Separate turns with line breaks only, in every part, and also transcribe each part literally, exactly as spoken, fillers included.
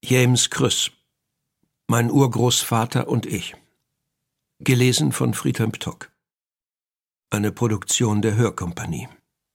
James Krüss, mein Urgroßvater und ich. Gelesen von Friedhelm Ptock. Eine Produktion der Hörkompanie.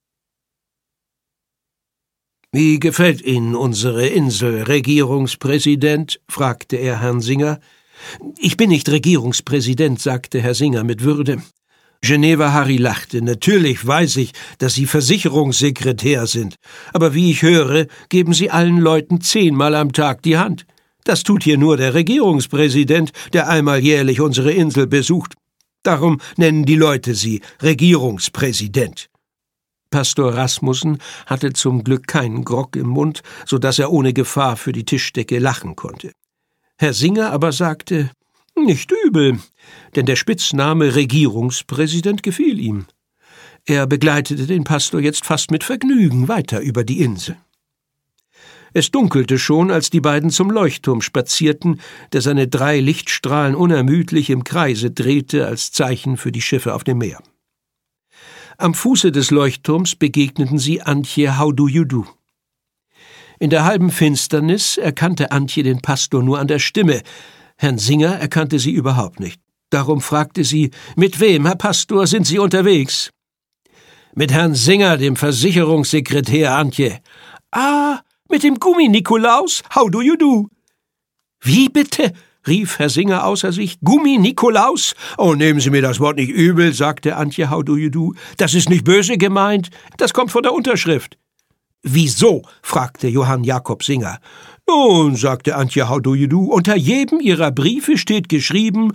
»Wie gefällt Ihnen unsere Insel, Regierungspräsident?« fragte er Herrn Singer. »Ich bin nicht Regierungspräsident«, sagte Herr Singer mit Würde. Geneva Harry lachte. »Natürlich weiß ich, dass Sie Versicherungssekretär sind. Aber wie ich höre, geben Sie allen Leuten zehnmal am Tag die Hand. Das tut hier nur der Regierungspräsident, der einmal jährlich unsere Insel besucht. Darum nennen die Leute Sie Regierungspräsident.« Pastor Rasmussen hatte zum Glück keinen Grog im Mund, so dass er ohne Gefahr für die Tischdecke lachen konnte. Herr Singer aber sagte, »Nicht übel«, denn der Spitzname Regierungspräsident gefiel ihm. Er begleitete den Pastor jetzt fast mit Vergnügen weiter über die Insel. Es dunkelte schon, als die beiden zum Leuchtturm spazierten, der seine drei Lichtstrahlen unermüdlich im Kreise drehte als Zeichen für die Schiffe auf dem Meer. Am Fuße des Leuchtturms begegneten sie Antje Haudujudu. In der halben Finsternis erkannte Antje den Pastor nur an der Stimme. Herrn Singer erkannte sie überhaupt nicht. Darum fragte sie, »Mit wem, Herr Pastor, sind Sie unterwegs?« »Mit Herrn Singer, dem Versicherungssekretär, Antje.« »Ah, mit dem Gummi-Nikolaus? How do you do?« »Wie bitte?« rief Herr Singer außer sich. »Gummi-Nikolaus? Oh, nehmen Sie mir das Wort nicht übel«, sagte Antje Haudujudu. »Das ist nicht böse gemeint. Das kommt von der Unterschrift.« »Wieso?« fragte Johann Jakob Singer. »Nun«, sagte Antje Haudujudu, »unter jedem Ihrer Briefe steht geschrieben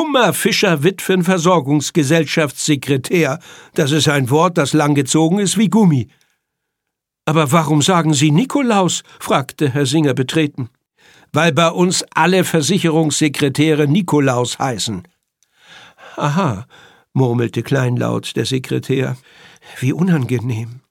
Hummer-Fischer-Witwen-Versorgungsgesellschaftssekretär. Das ist ein Wort, das langgezogen ist wie Gummi.« »Aber warum sagen Sie Nikolaus?« fragte Herr Singer betreten. »Weil bei uns alle Versicherungssekretäre Nikolaus heißen.« »Aha«, murmelte kleinlaut der Sekretär, »wie unangenehm.«